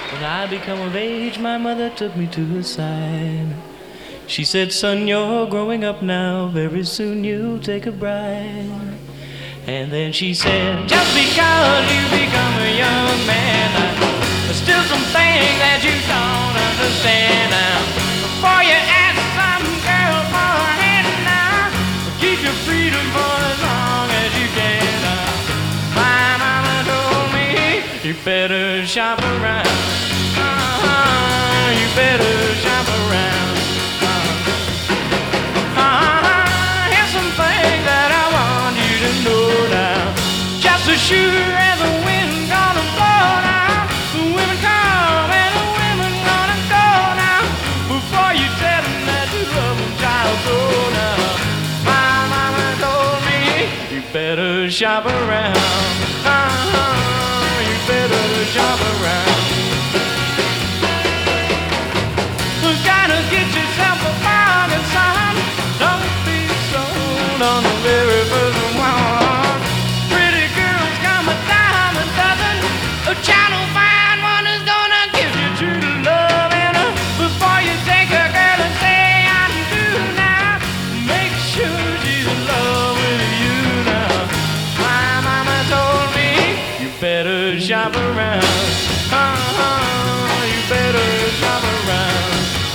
When I become of age, my mother took me to the side. She said, son, you're growing up now, very soon you'll take a bride. And then she said, just because you become a young man, there's still some things that you don't understand. Now, before you ask some girl for a hand now, keep your freedom for as long as you can. My mama told me, you better shop around. You better shop around. Here's some things that I want you to know now. Just as sure as the wind's gonna blow now, the women come and the women gonna go now. Before you tell them that you love them, child, go now. My mama told me, you better shop around. You better shop around. Gotta get yourself a bargain, son. Don't be sold on the very first one. Pretty girls come a dime a dozen. A child will find one who's gonna give you true love. And before you take a girl and say I do now, make sure she's in love with you now. My mama told me, you better shop around. You better shop around.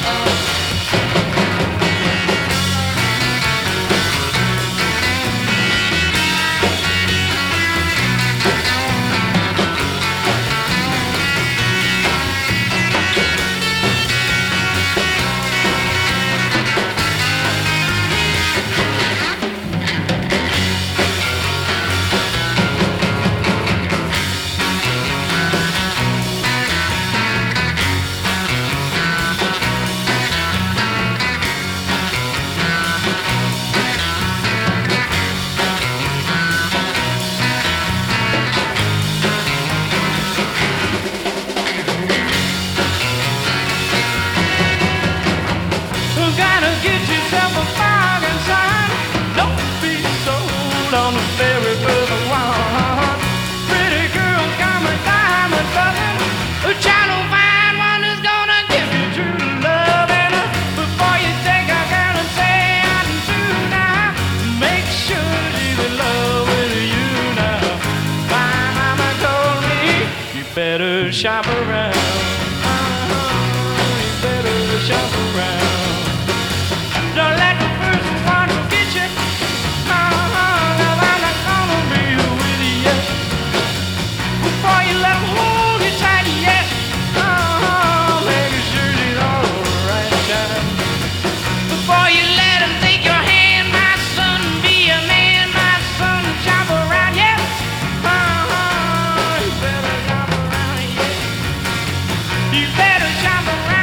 Better shop around. You better shop around. Don't let the first one forget you. Cause I'm not gonna be with you before you let them hold you tight. Yes, make sure she's alright, child. Before you let them take your hand, my son, be a man, my son, shop around. Yes, you better shop around. You better shop around.